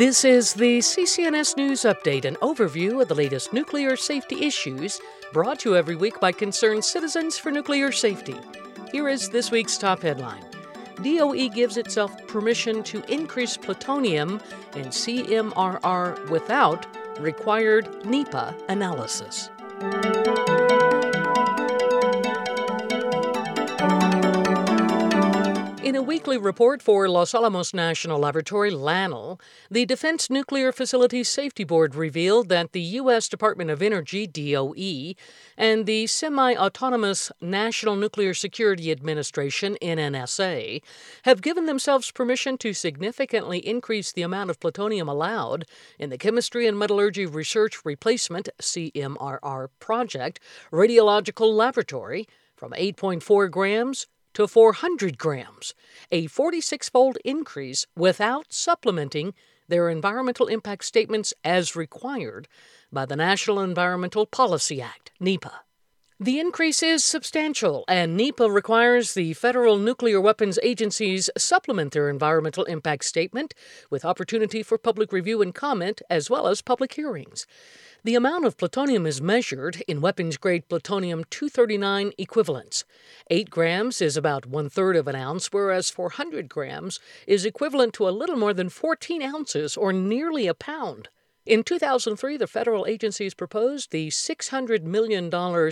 This is the CCNS News Update, an overview of the latest nuclear safety issues brought to you every week by concerned citizens for nuclear safety. Here is this week's top headline. DOE gives itself permission to increase plutonium in CMRR without required NEPA analysis. In a weekly report for Los Alamos National Laboratory, LANL, the Defense Nuclear Facilities Safety Board revealed that the U.S. Department of Energy, DOE, and the Semi-Autonomous National Nuclear Security Administration, NNSA, have given themselves permission to significantly increase the amount of plutonium allowed in the Chemistry and Metallurgy Research Replacement, CMRR, project radiological laboratory from 8.4 grams to 400 grams, a 46-fold increase without supplementing their environmental impact statements as required by the National Environmental Policy Act, NEPA. The increase is substantial, and NEPA requires the federal nuclear weapons agencies supplement their environmental impact statement with opportunity for public review and comment, as well as public hearings. The amount of plutonium is measured in weapons-grade plutonium-239 equivalents. 8 grams is about 1/3 of an ounce, whereas 400 grams is equivalent to a little more than 14 ounces, or nearly a pound. In 2003, the federal agencies proposed the $600 million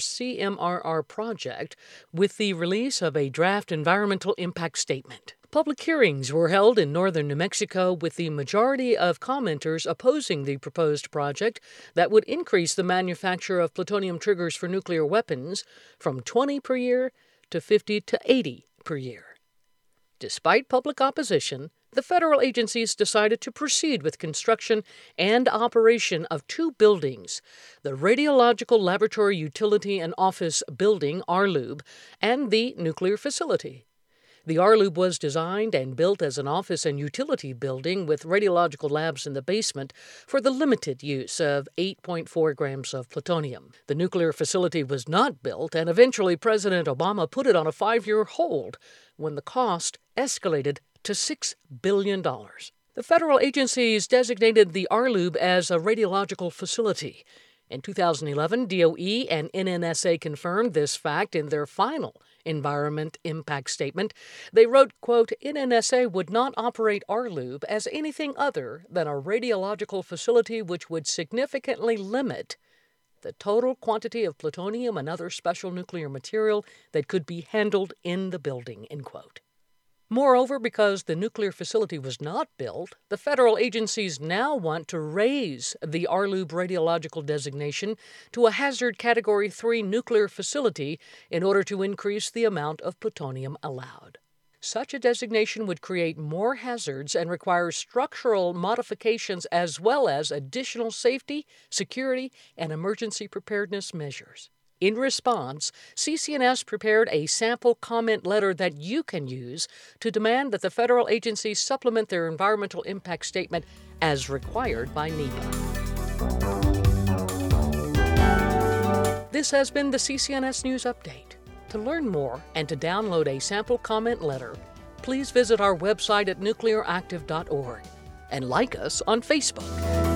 CMRR project with the release of a draft environmental impact statement. Public hearings were held in northern New Mexico, with the majority of commenters opposing the proposed project that would increase the manufacture of plutonium triggers for nuclear weapons from 20 per year to 50 to 80 per year. Despite public opposition, the federal agencies decided to proceed with construction and operation of 2 buildings, the Radiological Laboratory Utility and Office Building, RLUB, and the nuclear facility. The RLUB was designed and built as an office and utility building with radiological labs in the basement for the limited use of 8.4 grams of plutonium. The nuclear facility was not built, and eventually President Obama put it on a 5-year hold when the cost escalated to $6 billion. The federal agencies designated the RLUB as a radiological facility. In 2011, DOE and NNSA confirmed this fact in their final environment impact statement. They wrote, quote, NNSA would not operate RLUB as anything other than a radiological facility which would significantly limit the total quantity of plutonium and other special nuclear material that could be handled in the building, end quote. Moreover, because the nuclear facility was not built, the federal agencies now want to raise the RLUB radiological designation to a hazard Category 3 nuclear facility in order to increase the amount of plutonium allowed. Such a designation would create more hazards and require structural modifications as well as additional safety, security, and emergency preparedness measures. In response, CCNS prepared a sample comment letter that you can use to demand that the federal agencies supplement their environmental impact statement as required by NEPA. This has been the CCNS News Update. To learn more and to download a sample comment letter, please visit our website at nuclearactive.org and like us on Facebook.